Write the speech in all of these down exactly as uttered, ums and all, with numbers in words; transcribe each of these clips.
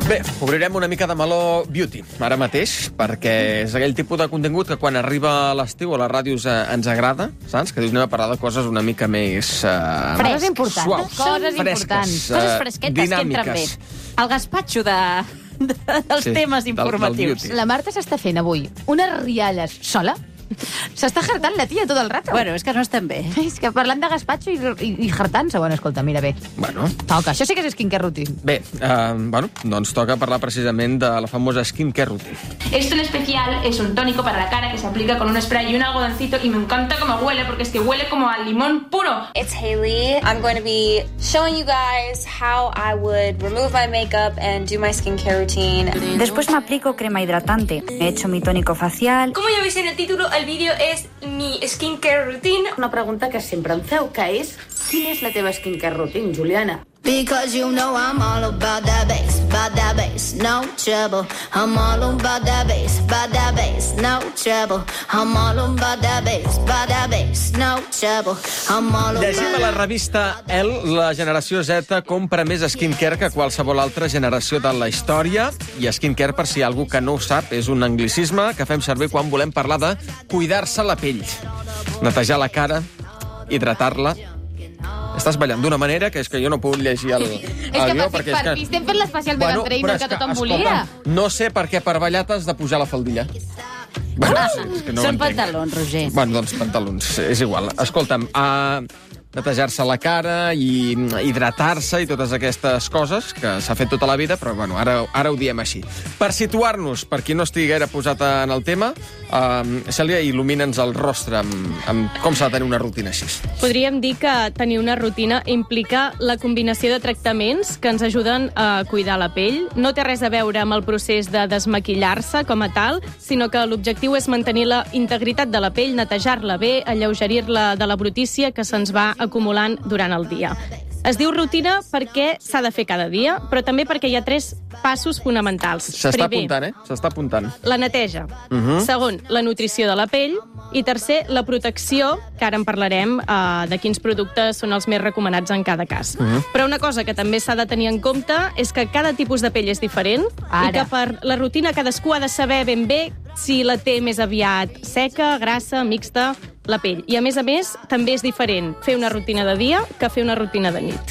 Bé, obrirem una mica de meló beauty ara mateix, perquè és aquell tipus de contingut que quan arriba l'estiu a les ràdios eh, ens agrada, saps? Que dius, anem a parlar de coses una mica més... Eh, Coses importants. Suaus, Coses fresques, importants. eh, Coses fresquetes dinàmiques. que entren bé. El gaspatxo de, de, dels Sí, temes del- del informatius. beauty. La Marta s'està fent avui unes rialles sola. S'està hartant la tia tot el rato. Bueno, és que no estem bé. És que parlant de gaspatxo i, i, i hartant-se. Bueno, escolta, mira bé. Bueno, Toca, això sí que és skincare routine. bé, eh, bueno, doncs toca parlar precisament de la famosa skincare routine. Esto en especial es un tónico para la cara que se aplica con un spray y un algodoncito y me encanta cómo huele porque es que huele como a limón puro. It's Haley. I'm going to be showing you guys how I would remove my makeup and do my skincare routine. Después me aplico crema hidratante. He hecho mi tónico facial. Como ya veis en el título, el vídeo es mi skincare routine. Una pregunta que sempre em feu, que és quina és la teva skincare routine, Juliana? Because you know I'm all about that bass, about that bass, no trouble. I'm all about that bass, about that bass, no trouble. I'm all about that bass, about that bass, no trouble. I'm all about... Llegim a la revista Elle, la generació Z compra més skincare que qualsevol altra generació de la història. I skincare, per si hi ha algú que no ho sap, és un anglicisme que fem servir quan volem parlar de cuidar-se la pell. Netejar la cara, hidratar-la. Estàs ballant d'una manera que és que jo no puc llegir el, el És que guió, per, perquè per fi estem fent l'especial Megan Trainor però és que tothom escolta'm, volia. no sé per què per ballar t'has de pujar la faldilla. Bueno, sí, és que no ho Són entenc. pantalons, Roger. Bueno, doncs pantalons, és igual. Escolta'm, uh, netejar-se la cara i hidratar-se i totes aquestes coses que s'ha fet tota la vida, però bueno, ara, ara ho diem així. Per situar-nos, per qui no estigui gaire posat en el tema, uh, Cèlia, il·lumina'ns el rostre amb, amb com s'ha de tenir una rutina així. Podríem dir que tenir una rutina implica la combinació de tractaments que ens ajuden a cuidar la pell. No té res a veure amb el procés de desmaquillar-se com a tal, sinó que l'objectiu és mantenir la integritat de la pell, netejar-la bé, alleugerir-la de la brutícia que se'ns va acumulant durant el dia. Es diu rutina perquè s'ha de fer cada dia, però també perquè hi ha tres passos fonamentals. S'està Primer, apuntant, eh? S'està apuntant. la neteja. Uh -huh. Segon, la nutrició de la pell. I tercer, la protecció, que ara en parlarem uh, de quins productes són els més recomanats en cada cas. Uh -huh. Però una cosa que també s'ha de tenir en compte és que cada tipus de pell és diferent Ara. i que per la rutina cadascú ha de saber ben bé si la té més aviat seca, grassa, mixta, la pell. I a més a més, també és diferent fer una rutina de dia que fer una rutina de nit.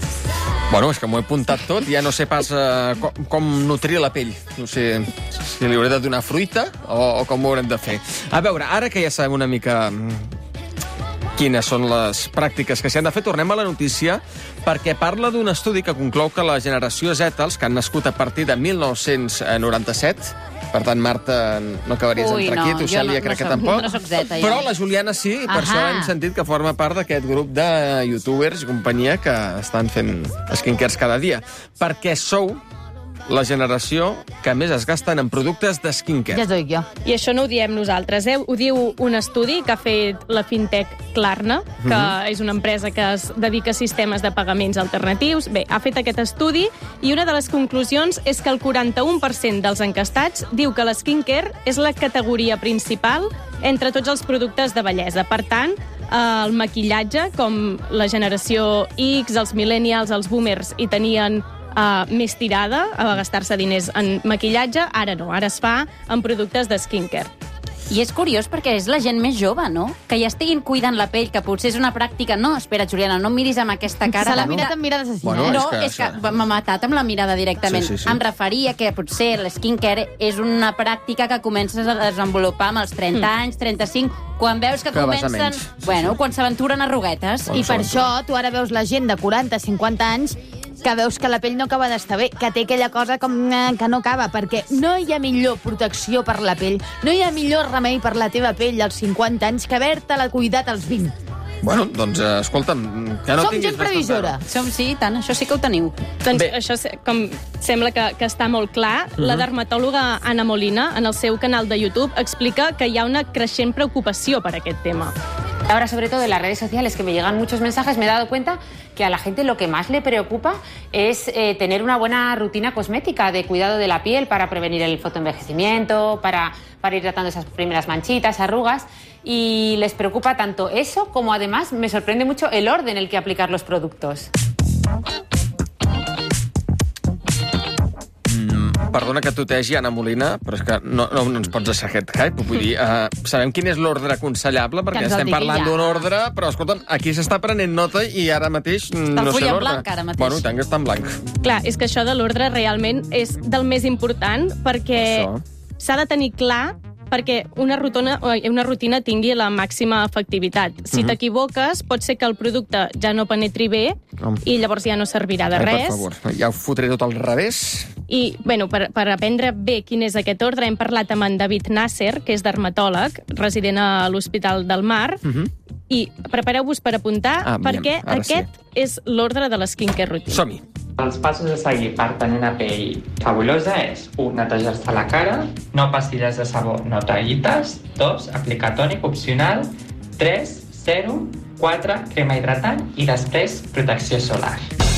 Bueno, és que m'ho he apuntat tot, ja no sé pas uh, com, com nutrir la pell. No sé si li hauré de donar fruita o, o com ho haurem de fer. A veure, ara que ja sabem una mica quines són les pràctiques que s'hi han de fer, tornem a la notícia perquè parla d'un estudi que conclou que la generació Z, els que han nascut a partir de mil nou-cents noranta-set, per tant, Marta, no acabaries Ui, d'entrar no, aquí, tu, jo Cèlia, no- crec no que soc- tampoc. no soc zeta, jo. Però la Juliana sí, i per Ahà. això hem sentit que forma part d'aquest grup de youtubers i companyia que estan fent skincares cada dia. Perquè sou la generació que més es gasten en productes de skincare. Ja es dic jo. I això no ho diem nosaltres, eh? Ho diu un estudi que ha fet la fintech Klarna, que Mhm. és una empresa que es dedica a sistemes de pagaments alternatius. Bé, ha fet aquest estudi i una de les conclusions és que el quaranta-u per cent dels encastats diu que la skincare és la categoria principal entre tots els productes de bellesa. Per tant, eh, el maquillatge, com la generació X, els millennials, els boomers, hi tenien Uh, més tirada a gastar-se diners en maquillatge, ara no, ara es fa en productes de skincare. I és curiós perquè és la gent més jove, no? Que ja estiguin cuidant la pell, que potser és una pràctica... No, espera, Juliana, no em miris amb aquesta cara. Se l'ha de- mirat amb mirada assassina. Bueno, eh? No, és que és que això- m'ha matat amb la mirada directament. Sí, sí, sí. Em referia que potser l'skincare és una pràctica que comences a desenvolupar amb els trenta anys, trenta-cinc, quan veus que, Que vas a comencen... menys. Sí, bueno, sí. quan s'aventuren arruguetes. Bueno, I per Són- això tu ara veus la gent de quaranta, cinquanta anys que veus que la pell no acaba d'estar bé, que té aquella cosa com eh, que no acaba, perquè no hi ha millor protecció per la pell, no hi ha millor remei per la teva pell als cinquanta anys que haver-te-la cuidat als vint. Bueno, doncs, eh, escolta'm, que no Som tinguis gent més previsora. Som, sí, i tant, això sí que ho teniu. Doncs Bé. això, se- com sembla que, que està molt clar, la dermatòloga Anna Molina, en el seu canal de YouTube, explica que hi ha una creixent preocupació per aquest tema. Ahora, sobre todo en las redes sociales, que me llegan muchos mensajes, me he dado cuenta que a la gente lo que más le preocupa es eh, tener una buena rutina cosmética de cuidado de la piel para prevenir el fotoenvejecimiento, para, para ir tratando esas primeras manchitas, arrugas, y les preocupa tanto eso como además me sorprende mucho el orden en el que aplicar los productos. Mm. Perdona que tutegi, Anna Molina, però és que no, no, no ens pots deixar aquest hype. Vull dir, uh, sabem quin és l'ordre aconsellable, perquè estem parlant d'un ordre, però, escolta'm, aquí s'està prenent nota i ara mateix no sé l'ordre. Blanc, ara mateix. Bueno, tant que està en blanc. Clar, és que això de l'ordre realment és del més important, perquè s'ha de tenir clar perquè una, rutona, una rutina tingui la màxima efectivitat. Si uh-huh. t'equivoques, pot ser que el producte ja no penetri bé um. i llavors ja no servirà de Ai, res. Per favor, ja ho fotré tot al revés. I, bueno, per, per aprendre bé quin és aquest ordre, hem parlat amb en David Nasser, que és dermatòleg, resident a l'Hospital del Mar, uh-huh. i prepareu-vos per apuntar, ah, perquè aquest sí. és l'ordre de l'skincare routine. Som-hi. Els passos a seguir per tenir una pell fabulosa és un, netejar-se la cara, no pastilles de sabó, no tallites, dos, aplicar tònic opcional, tres, sèrum, quatre, crema hidratant i després protecció solar.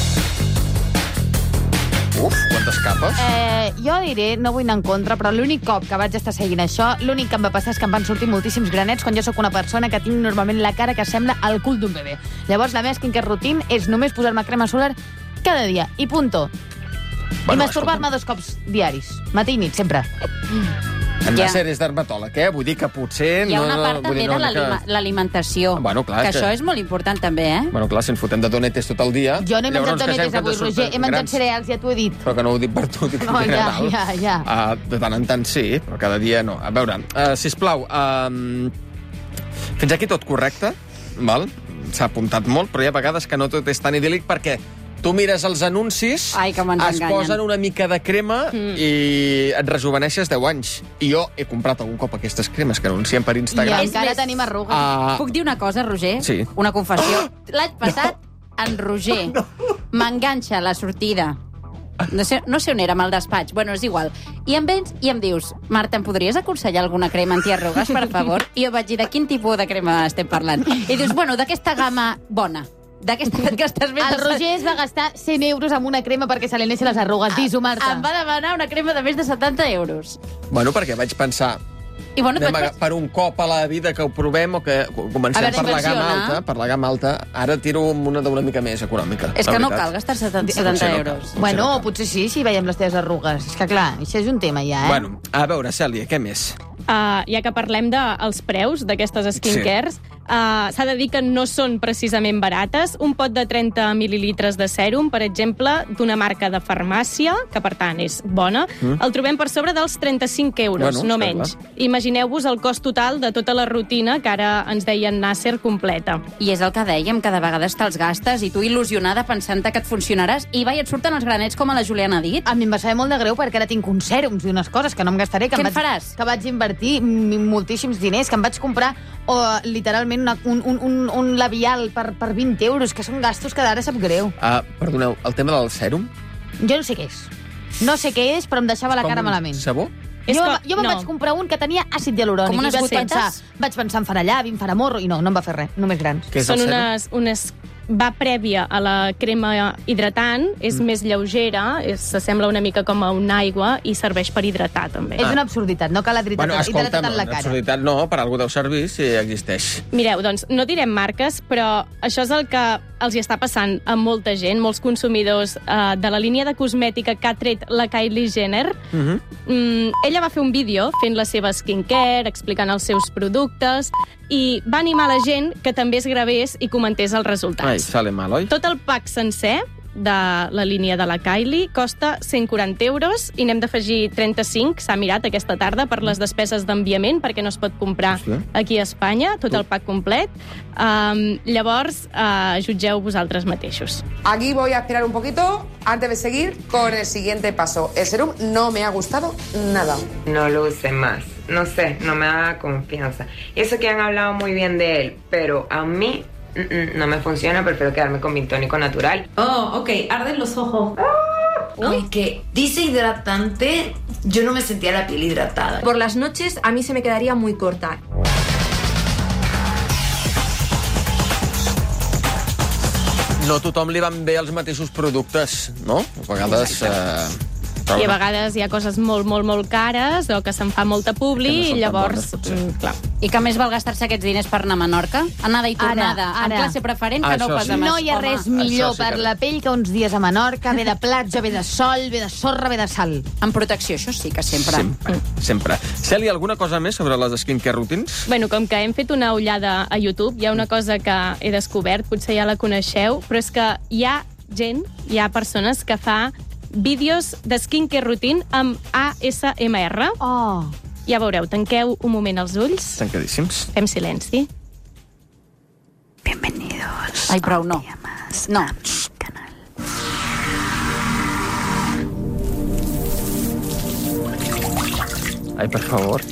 Uf, quantes capes. Eh, jo diré, no vull anar en contra, però l'únic cop que vaig estar seguint això, l'únic que em va passar és que em van sortir moltíssims granets quan jo sóc una persona que tinc normalment la cara que sembla el cul d'un bebè. Llavors, la meva skincare routine és només posar-me crema solar cada dia, i punto. Bueno, I masturbar-me dos cops diaris, matí i nit, sempre. En ja. Nasser és dermatòleg, eh? Vull dir que potser... Hi ha una no, part també no, de l'alimentació, bueno, clar, que, que això és molt important també, eh? Bueno, clar, si ens fotem de donetes tot el dia... Jo no he menjat donetes avui, Roger, he menjat cereals, ja t'ho he dit. Però que no ho dic per tu, dic no, en ja, general. ja, ja. Uh, de tant en tant sí, però cada dia no. A veure, uh, sisplau, uh, fins aquí tot correcte, val? S'ha apuntat molt, però hi ha vegades que no tot és tan idíl·lic perquè tu mires els anuncis, Ai, que es posen una mica de crema mm. i et rejuveneixes deu anys. I jo he comprat algun cop aquestes cremes que anuncien per Instagram. I encara més... tenim arrugues. Uh... Puc dir una cosa, Roger? Sí. Una confessió. L'any passat, no. en Roger no. m'enganxa a la sortida. No sé, no sé on era, amb el despatx. Bueno, és igual. I em vens i em dius, Marta, em podries aconsellar alguna crema antiarrugues, per favor? I jo vaig dir, de quin tipus de crema estem parlant? I dius, bueno, d'aquesta gamma bona. D'aquesta que estàs més... El Roger es va gastar cent euros amb una crema perquè se li anessin les arrugues. Dis-ho, Marta. Em va demanar una crema de més de setanta euros. Bueno, perquè vaig pensar... I bueno, anem a, per un cop a la vida que ho provem o que comencem veure, per la gamma alta, per la gamma alta, ara tiro amb una d'una mica més econòmica. És que no cal gastar setanta euros. No bueno, no potser sí, si veiem les teves arrugues. És que clar, això és un tema ja, eh? Bueno, a veure, Cèlia, què més? Uh, ja que parlem dels preus d'aquestes skincares, sí. uh, s'ha de dir que no són precisament barates. Un pot de trenta mil·lilitres de sèrum, per exemple, d'una marca de farmàcia, que per tant és bona, mm. el trobem per sobre dels trenta-cinc euros, bueno, no menys. Clar. Imagineu-vos el cost total de tota la rutina que ara ens deien Nasser completa. I és el que dèiem, que de vegades te'ls gastes i tu il·lusionada pensant-te que et funcionaràs i va, i et surten els granets com a la Juliana ha dit. A mi em va saber molt de greu perquè ara tinc uns sèrums i unes coses que no em gastaré. Que Què em en vaig, faràs? Que vaig invertir moltíssims diners, que em vaig comprar o, literalment una, un, un, un, un labial per, per vint euros, que són gastos que d'ara sap greu. Uh, perdoneu, el tema del sèrum? Jo no sé què és. No sé què és, però em deixava la cara malament. Sabó? Jo, jo me'n no. vaig comprar un que tenia àcid hialurònic. Com unes vaig gotetes? pensar, vaig pensar en farà llavi, en farà morro, i no, no em va fer res, només grans. Què és Són el unes, unes va prèvia a la crema hidratant, és mm. més lleugera, s'assembla una mica com a una aigua i serveix per hidratar, també. Ah. És una absurditat, no cal hidratar, bueno, hidratar tant la cara. Absurditat no, per algú deu servir si existeix. Mireu, doncs, no direm marques, però això és el que els hi està passant a molta gent, molts consumidors uh, de la línia de cosmètica que ha tret la Kylie Jenner. Uh-huh. mm, ella va fer un vídeo fent la seva skincare, explicant els seus productes, i va animar la gent que també es gravés i comentés els resultats. Ai, sale mal, oi? Tot el pack sencer de la línia de la Kylie costa cent quaranta euros i n'hem d'afegir trenta-cinc, s'ha mirat aquesta tarda, per les despeses d'enviament, perquè no es pot comprar Hòstia. aquí a Espanya, tot el pack complet. Um, llavors, uh, jutgeu vosaltres mateixos. Aquí voy a esperar un poquito antes de seguir con el siguiente paso. El serum no me ha gustado nada. No lo use más. No sé, no me da confianza. Y eso que han hablado muy bien de él, pero a mí mm, no me funciona, prefiero quedarme con mi tónico natural. Oh, ok, arden los ojos. Aunque dice hidratante, yo no me sentía la piel hidratada. Por las noches a mí se me quedaría muy corta. No a tothom li van bé els mateixos productes, no? A vegades... Eh... I a vegades hi ha coses molt, molt, molt cares o que se'n fa molta publi Que no són i tan llavors... bones, mm, clar. I que més val gastar-se aquests diners per anar a Menorca? Anada i tornada, Ara, ara. amb classe preferent, que Això no pas sí. a més. No hi ha res Home, millor Això sí per que- la pell que uns dies a Menorca, ve de platja, ve de sol, ve de sorra, ve de sal. amb protecció, això sí que sempre. Sempre, sempre. Cèlia, alguna cosa més sobre les skincare routines? Bueno, com que hem fet una ullada a YouTube, hi ha una cosa que he descobert, potser ja la coneixeu, però és que hi ha gent, hi ha persones que fa vídeos de skincare routine amb A S M R. Oh. Ja veureu, tanqueu un moment els ulls, Tancadíssims. fem silenci. Ai, prou, no. No. Ai, per favor.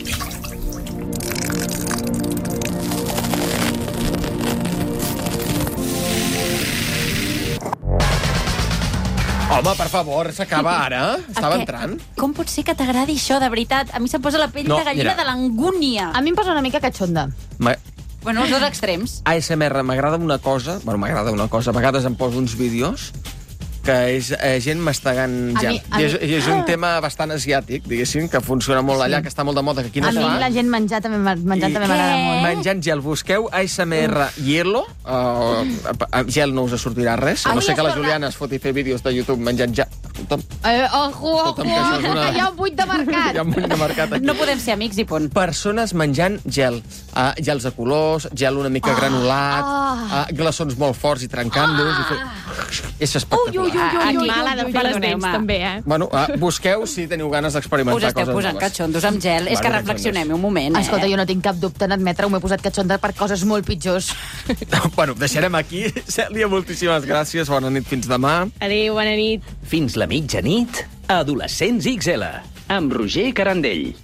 Home, per favor, s'acaba ara. Estava El que- entrant. Com pot ser que t'agradi això, de veritat? A mi se'm posa la pell No, de gallina mira. de l'angúnia. A mi em posa una mica catxonda. Ma- Bueno, els dos extrems. A S M R m'agrada una cosa, bueno, m'agrada una cosa, a vegades em poso uns vídeos que és eh, gent mastegant A gel. mi- a I és, mi- I és un Ah. tema bastant asiàtic, diguéssim, que funciona molt allà, que està molt de moda, que aquí no A es mi fa. la gent menjar també m'a- menjant I- també m'agrada molt. Menjant gel, busqueu A S M R Hielo, uh, gel no us sortirà res, a no Ai, sé que la escolta. Juliana es foti fer vídeos de YouTube menjant gel. Escolta'm, Eh, ojo, ojo, Escolta'm, que això és una- hi ha un buit de mercat. hi ha un munt de mercat aquí. No podem ser amics i punt. Persones menjant gel. Uh, gels de colors, gel una mica granulat, ah. uh, glaçons molt forts i trencant-los. I fer... És espectacular. Ui, ui, ui, ui, Animal ha de ui, fer les perdoneu-me. dents, també, eh? Bueno, uh, busqueu si teniu ganes d'experimentar Us coses esteu posant noves. catxondos amb gel. És que Bueno, reflexionem un moment, eh? Escolta, jo no tinc cap dubte en admetre-ho, m'he posat catxonda per coses molt pitjors. Bueno, deixarem aquí. Cèlia, moltíssimes gràcies. Bona nit, fins demà. Adéu, bona nit. Fins la mitjanit, Adolescents X L, amb Roger Carandell.